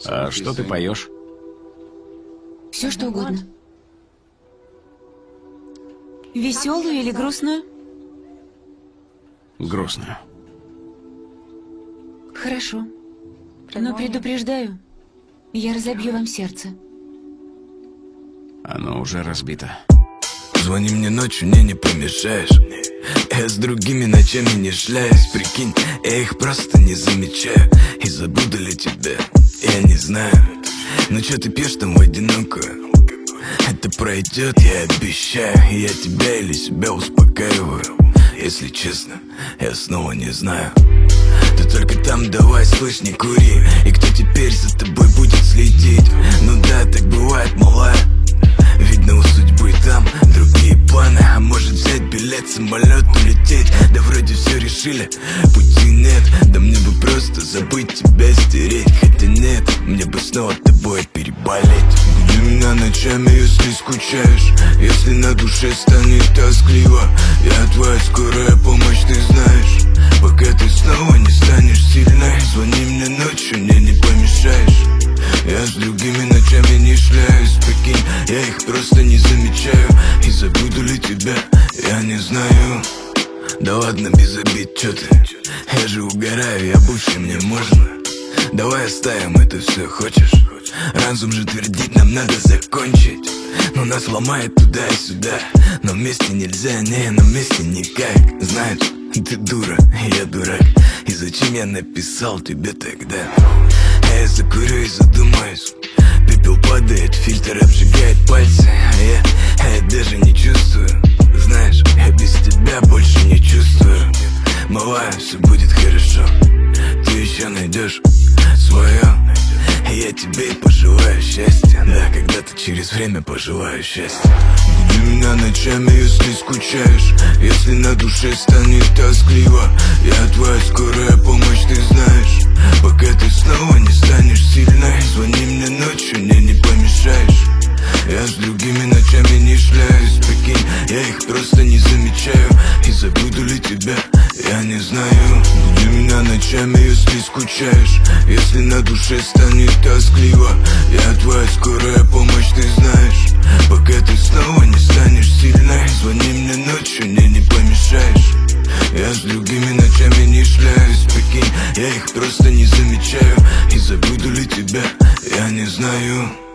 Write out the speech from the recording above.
А что ты поешь? Все что угодно. Веселую или грустную? Грустную. Хорошо. Но предупреждаю, я разобью вам сердце. Оно уже разбито. Звони мне ночью, мне не помешаешь. Я с другими ночами не шляюсь. Прикинь, я их просто не замечаю. И забуду ли тебя, я не знаю. Но чё ты пьешь там в одинокую? Это пройдет, я обещаю. И я тебя или себя успокаиваю. Если честно, я снова не знаю. Ты только там давай, слышь, не кури. И кто теперь за тобой будет следить? Ну да, так бывает, малая. Видно, у судьбы там другие планы. А может взять билет, самолет, улететь? Да вроде все решили, пути нет. Да мне бы просто забыть тебя, стереть. Хотя нет, мне бы снова тобой переболеть. Буди меня ночами, если скучаешь. Если на душе станет тоскливо, я твоя скорая помощь, ты знаешь. Пока ты снова не станешь сильной, звони мне ночью, мне не помешаешь. Я с другими ночами не шляюсь, прикинь, я их просто не замечаю. И забуду ли тебя, я не знаю. Да ладно, без обид, чё ты? Я же угораю, я бывший, мне можно. Давай оставим это все, хочешь? Разум же твердит, нам надо закончить. Но нас ломает туда и сюда. Но вместе нельзя, не, но вместе никак. Знаешь, ты дура, я дурак. И зачем я написал тебе тогда? Я закурю и задумаюсь. Пепел падает, фильтр обжигает пальцы. А я даже не чувствую. Знаешь, я без тебя больше не чувствую. Малая, все будет хорошо. Ты еще найдешь свое. Я тебе и пожелаю счастья. Да, когда-то через время пожелаю счастья. Буди меня ночами, если скучаешь. Если на душе станет тоскливо, я твоя скорая помощь, ты знаешь. Пока ты снова не станешь сильной, звони мне ночью, мне не помешаешь. Я с другими ночами не шляюсь, прикинь, я их просто не замечаю. И забуду ли тебя, я не знаю. Буди меня ночами, если скучаешь. Если на душе станет тоскливо, я твоя скорая помощь, ты знаешь. Пока ты снова не станешь сильной, звони мне ночью, мне не помешаешь. Я с другими ночами не шляюсь, прикинь, я их просто не замечаю. И забуду ли тебя, я не знаю.